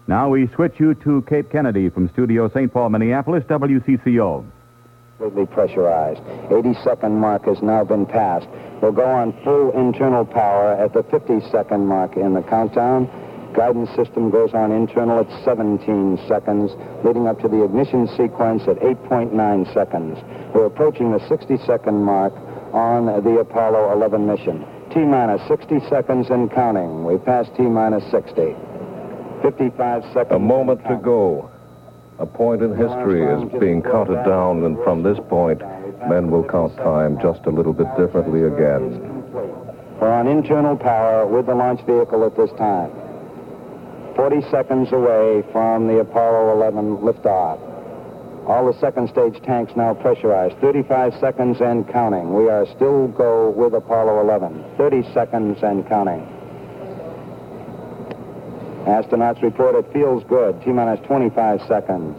Now we switch you to Cape Kennedy from Studio St. Paul, Minneapolis, WCCO. Completely pressurized. 80-second mark has now been passed. We'll go on full internal power at the 50-second mark in the countdown. Guidance system goes on internal at 17 seconds, leading up to the ignition sequence at 8.9 seconds. We're approaching the 60-second mark on the Apollo 11 mission. T-minus 60 seconds and counting. We passed T-minus 60. 55 seconds. A moment to go. A point in history is being counted down, and from this point, men will count time just a little bit differently again. We're on internal power with the launch vehicle at this time. 40 seconds away from the Apollo 11 liftoff. All the second stage tanks now pressurized. 35 seconds and counting. We are still go with Apollo 11. 30 seconds and counting. Astronauts report it feels good. T-minus 25 seconds.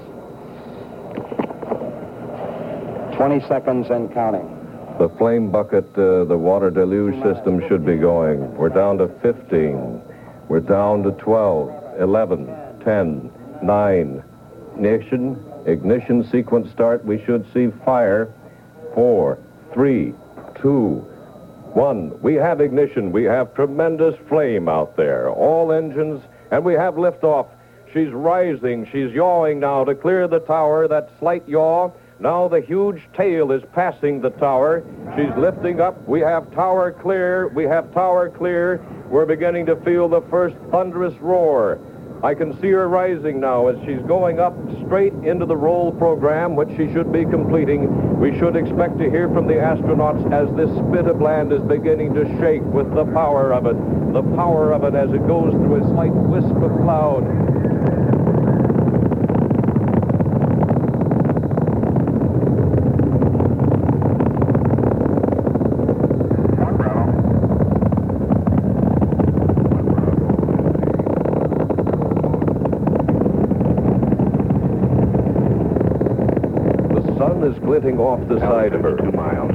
20 seconds and counting. The flame bucket, the water deluge system should be going. We're down to 15. We're down to 12, 11, 10, 9. Ignition sequence start. We should see fire. 4, 3, 2, 1. We have ignition. We have tremendous flame out there. All engines, and we have liftoff. She's rising. She's yawing now to clear the tower. That slight yaw. Now the huge tail is passing the tower. She's lifting up. We have tower clear. We have tower clear. We're beginning to feel the first thunderous roar. I can see her rising now as she's going up straight into the roll program, which she should be completing. We should expect to hear from the astronauts as this spit of land is beginning to shake with the power of it. The power of it as it goes through a slight wisp of cloud. Is glinting off the side of her. 2 miles.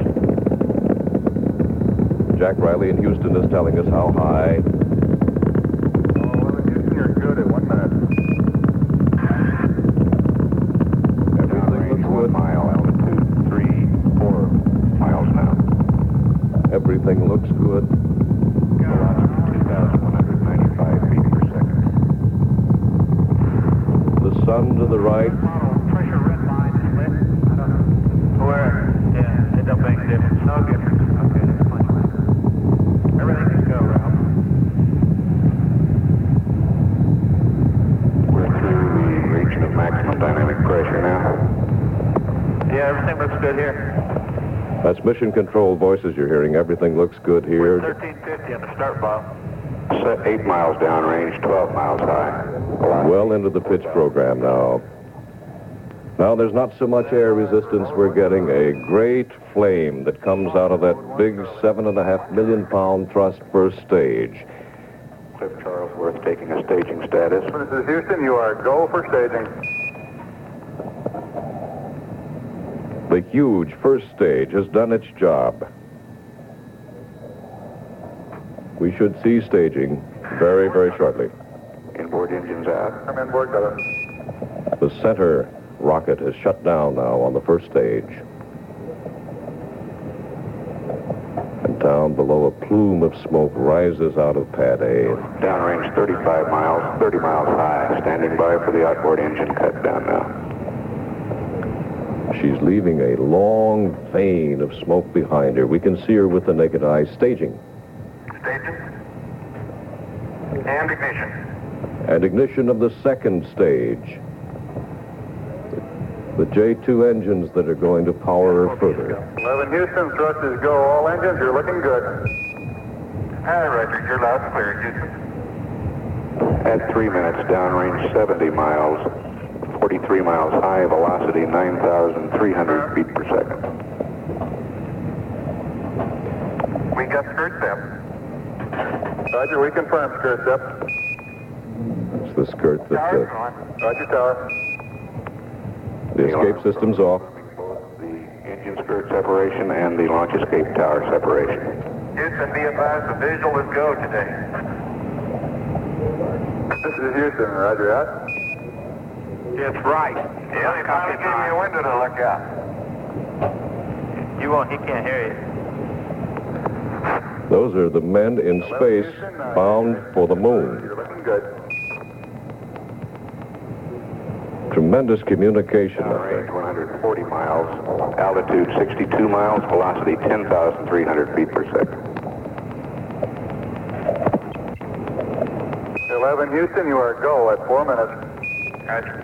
Jack Riley in Houston is telling us how high. Houston, you're good at 1 minute. Everything looks good. 1 mile, altitude 3, 4 miles now. Everything looks good. Velocity 2,195 feet per second. The sun to the right. Pressure red line is lit. Where? Yeah, it don't make a difference. No difference. Okay, that's fine. Everything is go, Ralph. We're through the region of maximum dynamic pressure now. Yeah, everything looks good here. That's mission control voices you're hearing. Everything looks good here. 1350 on the start bob. 8 miles downrange, 12 miles high. Well into the pitch program now. Now there's not so much air resistance. We're getting a great flame that comes out of that big 7.5 million pound thrust first stage. Cliff Charlesworth taking a staging status. This is Houston. You are go for staging. The huge first stage has done its job. We should see staging very, very shortly. Inboard engines out. I'm inboard, brother. The center rocket is shut down now on the first stage. And down below, a plume of smoke rises out of pad A. Downrange 35 miles, 30 miles high. Standing by for the outboard engine cut down now. She's leaving a long vein of smoke behind her. We can see her with the naked eye staging. Staging. And ignition. And ignition of the second stage. The J2 engines that are going to power her further. 11 Houston, thrust is go. All engines, you're looking good. Hi, Roger. You're loud and clear, Houston. At 3 minutes, downrange 70 miles, 43 miles high, velocity 9,300 feet per second. We got skirt step. Roger, we confirm skirt step. It's the skirt that... Roger, tower. The escape system's off. Both the engine skirt separation and the launch escape tower separation. Houston, be advised, the visual is go today. This is Houston, roger that. It's right. Yeah, he finally gave me a window to look out. He can't hear you. Those are the men in space bound for the moon. You're looking good. Tremendous communication up Range there. 140 miles, altitude 62 miles, velocity 10,300 feet per second. 11 Houston, you are go at 4 minutes. Roger.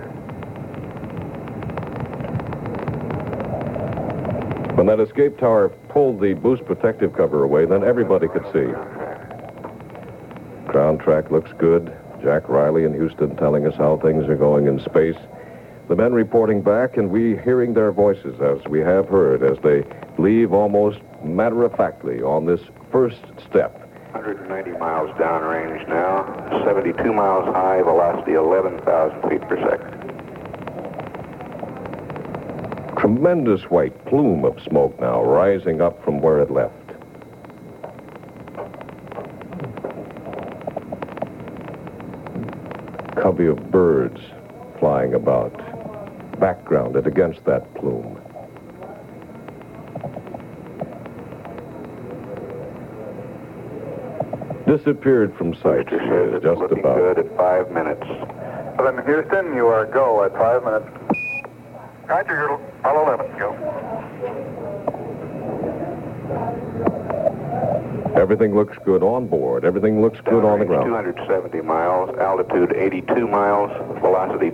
When that escape tower pulled the boost protective cover away, then everybody could see. Ground track looks good. Jack Riley in Houston telling us how things are going in space. The men reporting back, and we hearing their voices, as we have heard, as they leave almost matter-of-factly on this first step. 190 miles downrange now, 72 miles high, velocity 11,000 feet per second. Tremendous white plume of smoke now rising up from where it left. Covey of birds flying about, backgrounded against that plume. Disappeared from sight, she is just looking about. good at 5 minutes. 11 Houston, you are go at 5 minutes. Roger, you're Apollo 11, go. Everything looks good on board. Everything looks good on the ground. 270 miles, altitude 82 miles, velocity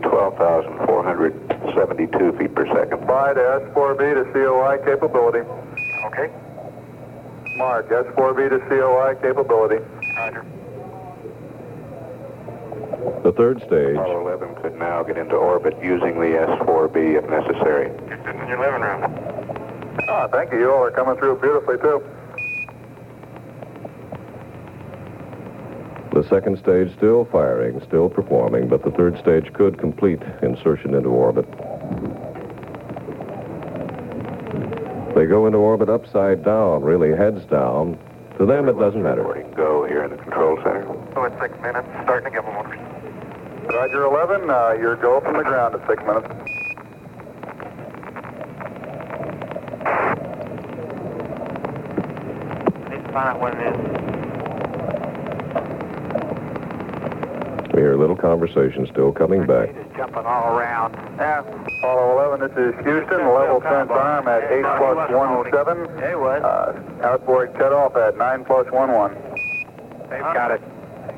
12,472 feet per second. Fly to S4B to COI capability. Okay. Mark, S4B to COI capability. Roger. The third stage. Apollo 11 could now get into orbit using the S4B if necessary. You're sitting in your living room. Oh, thank you. You all are coming through beautifully, too. The second stage still firing, still performing, but the third stage could complete insertion into orbit. They go into orbit upside down, really heads down. To them, it doesn't matter. Go here in the control center. Oh, it's 6 minutes. Starting to give them orders. Roger 11, your go from the ground at 6 minutes. Need to find out what it is. We hear a little conversation still coming back. It's jumping all around. Apollo 11, this is Houston, level sense arm at 8+17. Hey, what? Outboard cutoff at 9+11. They've got it.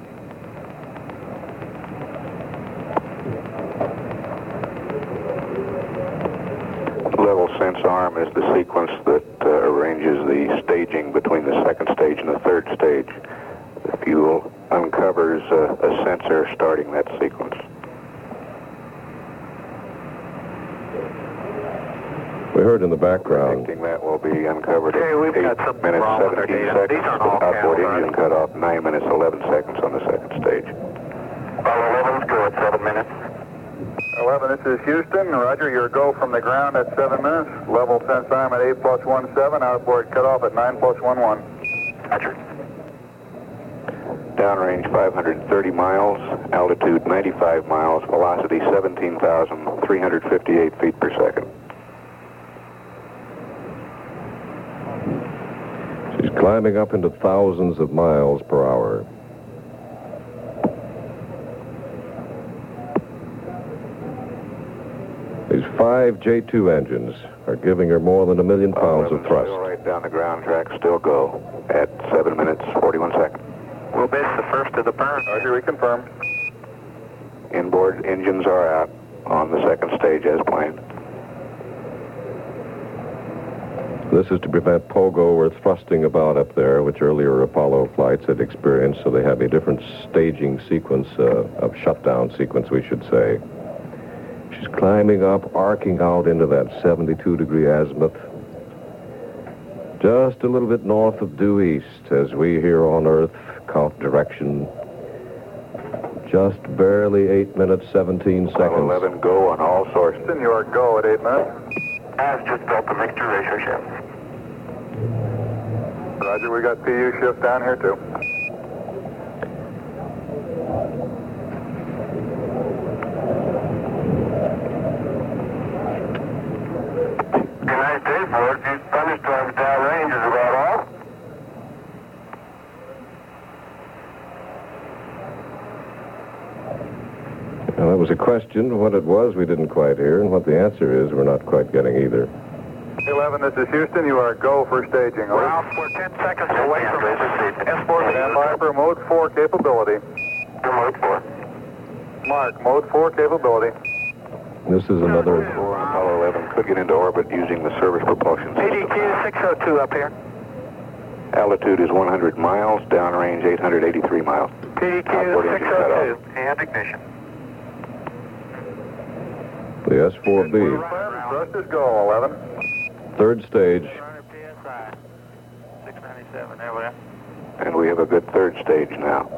Level sense arm is the sequence that arranges the staging between the second stage and the third stage. The fuel uncovers a sensor starting that sequence. We heard in the background. Predicting that will be uncovered Okay, we've at got 8 something minutes, wrong with our 17 data. seconds. These aren't all Outboard counts, engine cut off 9 minutes, 11 seconds on the second stage. Apollo 11's go at 7 minutes. 11, this is Houston. Roger, your go from the ground at 7 minutes. Level sense arm at 8+17. Outboard cutoff at 9+11. Roger. Downrange 530 miles, altitude 95 miles, velocity 17,358 feet per second. She's climbing up into thousands of miles per hour. These 5 J2 engines are giving her more than 1 million pounds of thrust. Still right down the ground track, still go at 7 minutes, 41 seconds. We'll miss the first of the burn. Roger, we confirm. Inboard engines are out on the second stage as planned. This is to prevent pogo or thrusting about up there, which earlier Apollo flights had experienced, so they have a different staging sequence, of shutdown sequence, we should say. She's climbing up, arcing out into that 72-degree azimuth. Just a little bit north of due east, as we here on Earth count direction. Just barely 8 minutes, 17 seconds. Apollo 11, go on all sources. In your go at 8 minutes. I've just built the mixture ratio shift. Roger, we got PU shift down here too. report. These thunderstorms downrange is about all. Well, that was a question. What it was, we didn't quite hear, and what the answer is, we're not quite getting either. 11, this is Houston. You are go for staging. Over. Ralph, we're 10 seconds away from S4. Stand by for mode 4 capability. Mode 4. Mark, mode 4 capability. This is another... Apollo 11 could get into orbit using the service propulsion system. PDQ 602 up here. Altitude is 100 miles, downrange 883 miles. PDQ 602. And ignition. The S4B. Thrusters go, 11. Third stage. 400 PSI. 697, there we are. And we have a good third stage now.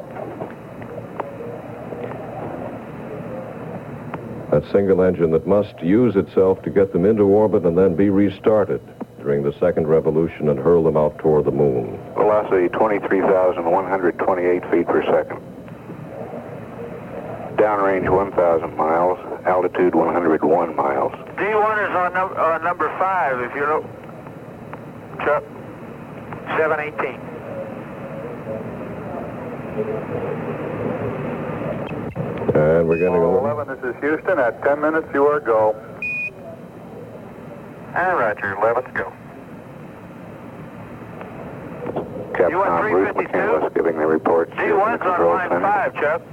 That single engine that must use itself to get them into orbit and then be restarted during the second revolution and hurl them out toward the moon. Velocity 23,128 feet per second. Downrange 1,000 miles, altitude 101 miles. D1 is on number 5, if you know. Chuck. 718. And we're getting Apollo over. 11, this is Houston. At 10 minutes, you are go. And Roger, 11, let's go. Capcom Bruce 352? McCandless giving the reports. here from the D1's on control line center. 5, Chuck.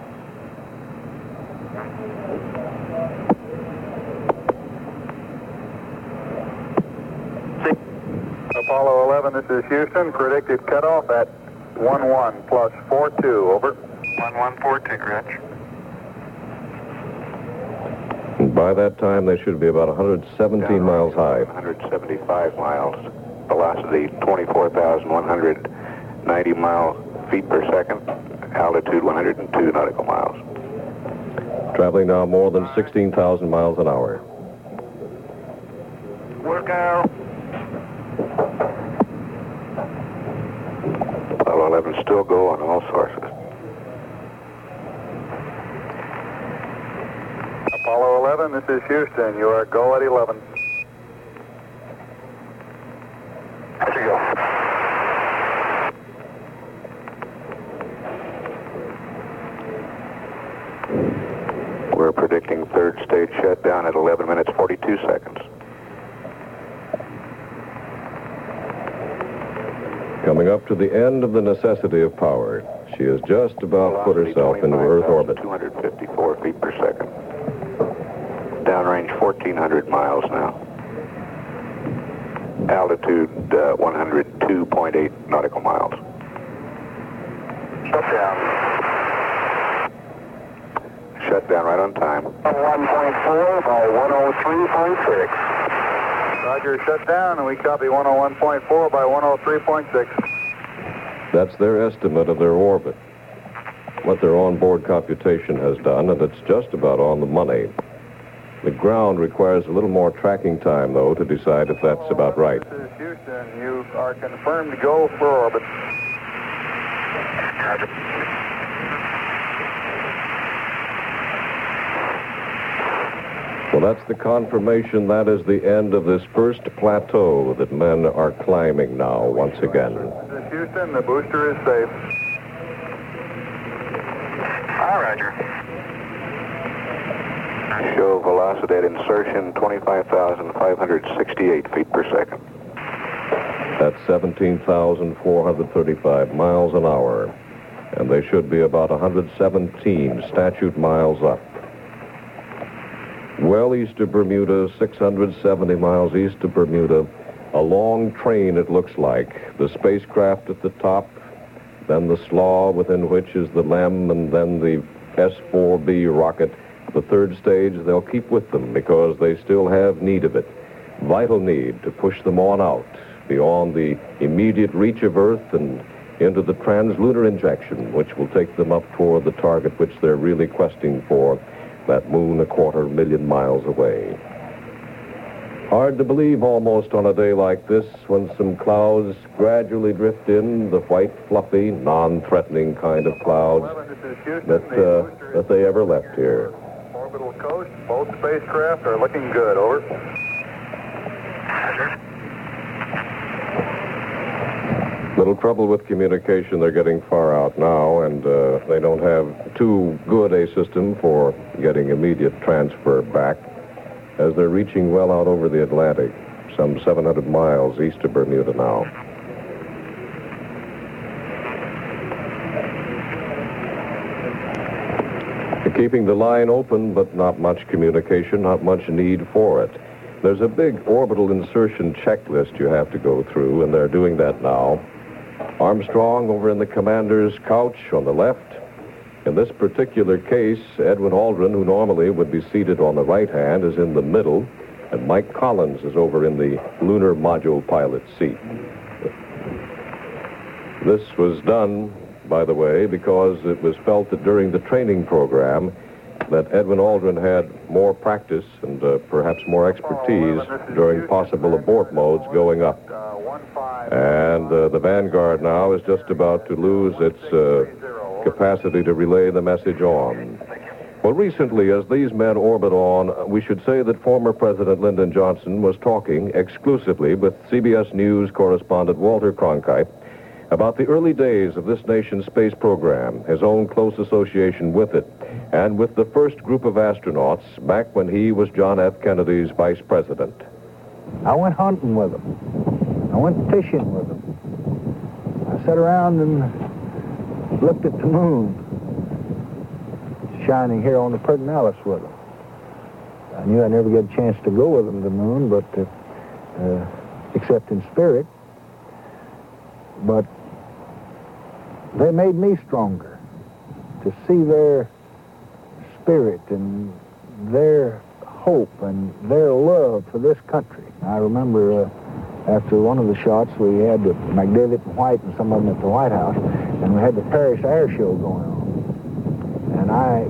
Apollo 11, this is Houston. Predicted cutoff at 11 plus 42. Over. 1142, Rich. And by that time, they should be about 117 miles high. 175 miles. Velocity 24,190 feet per second. Altitude 102 nautical miles. Traveling now more than 16,000 miles an hour. Work out. Apollo 11 still go on all sources. Apollo 11, this is Houston. You are go at 11. There you go. We're predicting third stage shutdown at 11 minutes 42 seconds. Coming up to the end of the necessity of power, she has just about put herself into Earth orbit. 254 feet per second. Downrange 1,400 miles now. Altitude 102.8 nautical miles. Shut down. Shut down right on time. 1.4 by 103.6. Roger, shut down, and we copy 101.4 by 103.6. That's their estimate of their orbit, what their onboard computation has done, and it's just about on the money. The ground requires a little more tracking time, though, to decide if that's about right. This is Houston. You are confirmed to go for orbit. Well, that's the confirmation. That is the end of this first plateau that men are climbing now once again. This is Houston. The booster is safe. Hi, Roger. Show velocity at insertion 25,568 feet per second. That's 17,435 miles an hour. And they should be about 117 statute miles up. Well east of Bermuda, 670 miles east of Bermuda. A long train, it looks like. The spacecraft at the top, then the slaw within which is the LEM, and then the S4B rocket. The third stage, they'll keep with them because they still have need of it. Vital need to push them on out beyond the immediate reach of Earth and into the translunar injection, which will take them up toward the target which they're really questing for, that moon 250,000 miles away. Hard to believe almost on a day like this when some clouds gradually drift in, the white, fluffy, non-threatening kind of clouds that they ever left here. Orbital coast. Both spacecraft are looking good. Over. Roger. Little trouble with communication. They're getting far out now, and they don't have too good a system for getting immediate transfer back as they're reaching well out over the Atlantic, some 700 miles east of Bermuda now. They're keeping the line open, but not much communication, not much need for it. There's a big orbital insertion checklist you have to go through, and they're doing that now. Armstrong over in the commander's couch on the left. In this particular case, Edwin Aldrin, who normally would be seated on the right hand, is in the middle, and Mike Collins is over in the lunar module pilot seat. This was done, by the way, because it was felt that during the training program that Edwin Aldrin had more practice and perhaps more expertise during possible abort modes going up. And the Vanguard now is just about to lose its capacity to relay the message on. Well, recently, as these men orbit on, we should say that former President Lyndon Johnson was talking exclusively with CBS News correspondent Walter Cronkite about the early days of this nation's space program, his own close association with it, and with the first group of astronauts back when he was John F. Kennedy's vice president. I went hunting with them. I went fishing with them. I sat around and looked at the moon shining here on the Pertinalis with them. I knew I'd never get a chance to go with them to the moon, but except in spirit. But they made me stronger to see their spirit and their hope and their love for this country. I remember after one of the shots, we had McDavid and White and some of them at the White House, and we had the Paris Air Show going on. And I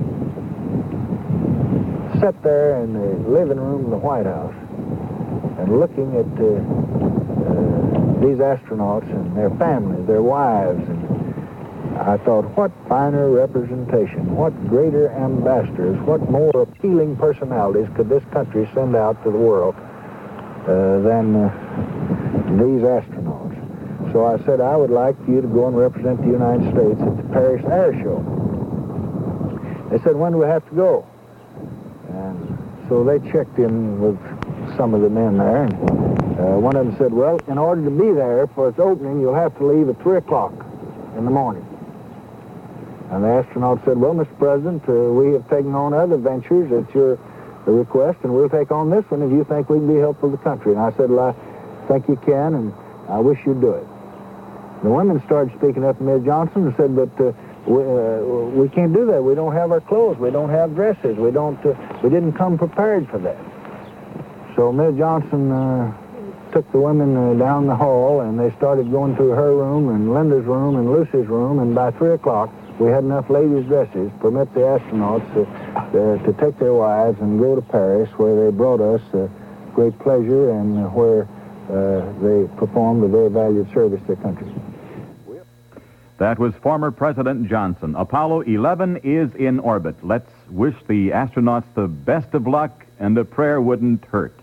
sat there in the living room of the White House and looking at these astronauts and their families, their wives, and I thought, what finer representation, what greater ambassadors, what more appealing personalities could this country send out to the world than these astronauts. So I said, I would like you to go and represent the United States at the Paris Air Show. They said, when do we have to go? And so they checked in with some of the men there, and one of them said, well, in order to be there for its opening, you'll have to leave at 3 o'clock in the morning. And the astronaut said, well, Mr. President, we have taken on other ventures at your request, and we'll take on this one if you think we can be helpful to the country. And I said, well, I think you can, and I wish you'd do it. The women started speaking up to Ms. Johnson and said, but we can't do that. We don't have our clothes. We don't have dresses. We didn't come prepared for that. So Ms. Johnson took the women down the hall, and they started going through her room and Linda's room and Lucy's room, and by 3 o'clock, we had enough ladies' dresses to permit the astronauts to take their wives and go to Paris, where they brought us great pleasure and where they performed a very valued service to their country. That was former President Johnson. Apollo 11 is in orbit. Let's wish the astronauts the best of luck, and a prayer wouldn't hurt.